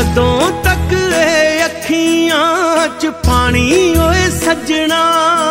ਜਦੋਂ ਤੱਕ ਇਹ ਅੱਖੀਆਂ 'ਚ ਪਾਣੀ ਓਏ ਸੱਜਣਾ,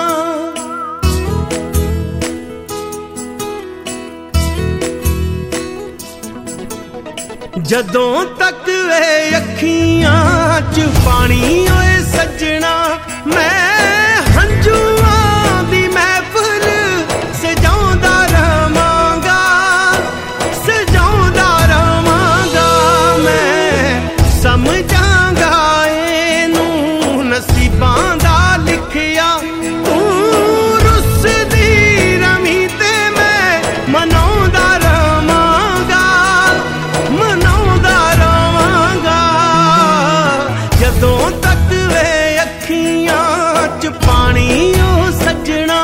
ਜਦੋਂ ਤੱਕ ਇਹ ਅੱਖੀਆਂ 'ਚ ਪਾਣੀ ਓਏ ਸੱਜਣਾ, ਮੈਂ ਹੰਝੂਆਂ ਦੀ ਮਹਿਫਲ ਸਜਾਉਂਦਾ ਰਵਾਂਗਾ, ਸਜਾਉਂਦਾ ਰਵਾਂਗਾ। ਮੈਂ ਸਮਝਾਂਗਾ ਇਹਨੂੰ ਨਸੀਬਾਂ ਦਾ ਲਿਖਿਆ, ਤੂੰ ਰੁੱਸਦੀ ਰਵੀਂ ਤੇ ਮੈਂ ਮਨਾਉਂਦਾ ਰਵਾਂਗਾ, ਮਨਾਉਂਦਾ ਰਵਾਂਗਾ। ਜਦੋਂ ਤੱਕ ਵੇ ਅੱਖੀਆਂ 'ਚ ਪਾਣੀ ਓ ਸੱਜਣਾ,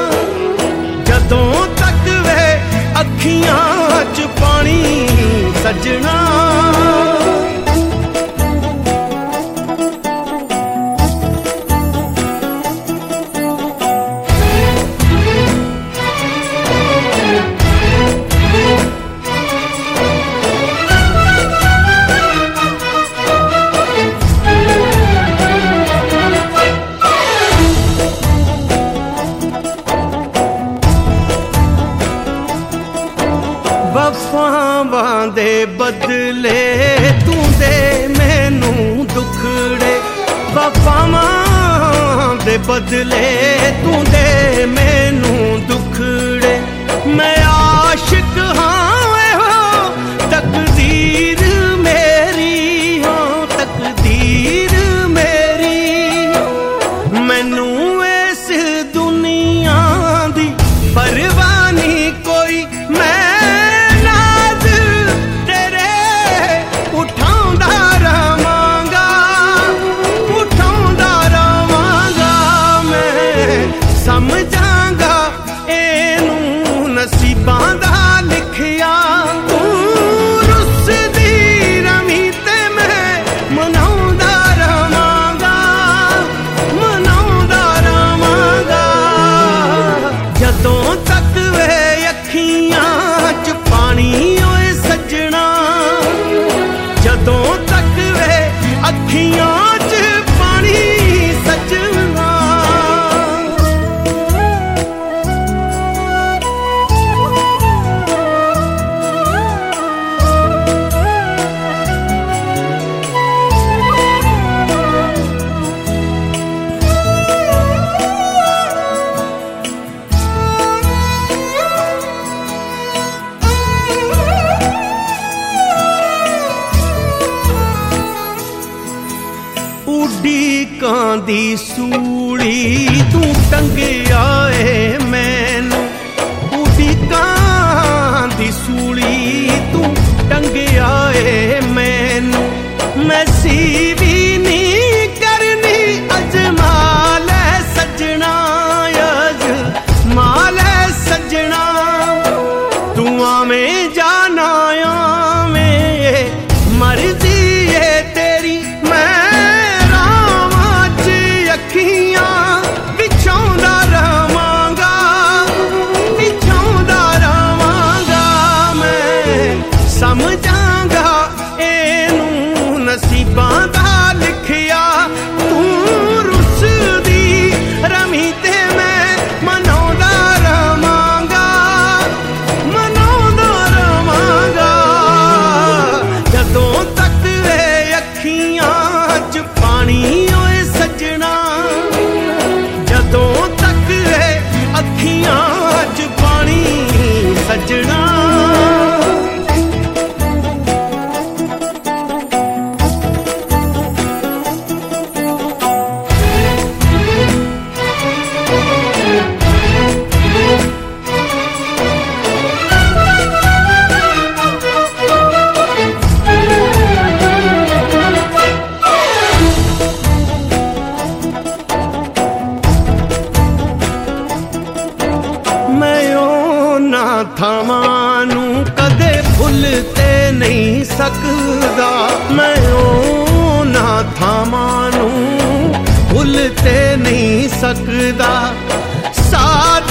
ਜਦੋਂ ਤੱਕ ਵੇ ਅੱਖੀਆਂ 'ਚ ਪਾਣੀ ਸੱਜਣਾ। ਵਫਾਵਾਂ ਦੇ ਬਦਲੇ ਤੂੰ ਦੇ ਮੈਨੂੰ ਦੁੱਖੜੇ, ਵਫਾਵਾਂ ਦੇ ਬਦਲੇ ਤੂੰ ਦੇ ਮੈਨੂੰ ਦੁੱਖੜੇ। ਮੈਂ ਆਸ਼ਿਕ ਹਾਂ ਇਹੋ ਤਕਦੀਰ ਮੇਰੀ, ਹੋ ਤਕਦੀਰ ਮੇਰੀ। ਮੈਨੂੰ ਇਸ ਦੁਨੀਆ ਦੀ ਪਰਵਾਹ ਨਹੀਂ ਕੋਈ, ਮੈਂ ਸਮਝਾਂਗਾ ਇਹਨੂੰ ਨਸੀਬਾਂ ਦਾ ਲਿਖਿਆ, ਤੂੰ ਰੁੱਸਦੀ ਰਵੀਂ ਤੇ ਮੈਂ ਮਨਾਉਂਦਾ ਰਵਾਂਗਾ, ਮਨਾਉਂਦਾ ਰਵਾਂਗਾ। ਜਦੋਂ ਤੱਕ ਵੇ ਅੱਖੀਆਂ 'ਚ ਪਾਣੀ ਓਏ ਸੱਜਣਾ, ਜਦੋਂ ਤੱਕ ਵੇ ਅੱਖੀਆਂ 'ਚ ਪਾਣੀ ਸੱਜਣਾ। ਉਡੀਕਾਂ ਦੀ ਸੂਲੀ ਤੂੰ ਟੰਗਿਆ ਏ ਮੈਨੂੰ, ਉਡੀਕਾਂ ਦੀ ਸੂਲੀ ਤੂੰ ਟੰਗਿਆ ਏ ਮੈਨੂੰ। ਮੈਂ ਸੀ ਵੀ ਨਹੀਂ ਕਰਨੀ ਅਜਮਾ ਲੈ ਸੱਜਣਾ, ਅਜਮਾ ਲੈ ਸੱਜਣਾ। ਤੂੰ ਆਵੇਂ ਜਾਣਾ ਆਵੇਂ ਮਰਜ਼ੀ ਏ ਤੇਰੀ, ਮੈਂ ਸਮਝਾਂਗਾ ਇਹਨੂੰ ਨਸੀਬਾਂ ਦਾ ਲਿਖਿਆ, ਤੂੰ ਰੁੱਸਦੀ ਰਵੀਂ ਤੇ ਮੈਂ ਮਨਾਉਂਦਾ ਰਵਾਂਗਾ, ਮਨਾਉਂਦਾ ਰਵਾਂਗਾ। ਜਦੋਂ ਤੱਕ ਇਹ ਅੱਖੀਆਂ 'ਚ ਪਾਣੀ ਓਏ ਸੱਜਣਾ, ਜਦੋਂ ਤੱਕ ਇਹ ਅੱਖੀਆਂ 'ਚ ਪਾਣੀ ਸੱਜਣਾ। ਥਾਵਾਂ ਨੂੰ ਕਦੇ ਭੁੱਲ ਤੇ ਨਹੀਂ ਸਕਦਾ, ਮੈਂ ਉਹਨਾਂ ਥਾਵਾਂ ਨੂੰ ਭੁੱਲ ਤੇ ਨਹੀਂ ਸਕਦਾ। ਸਾਥ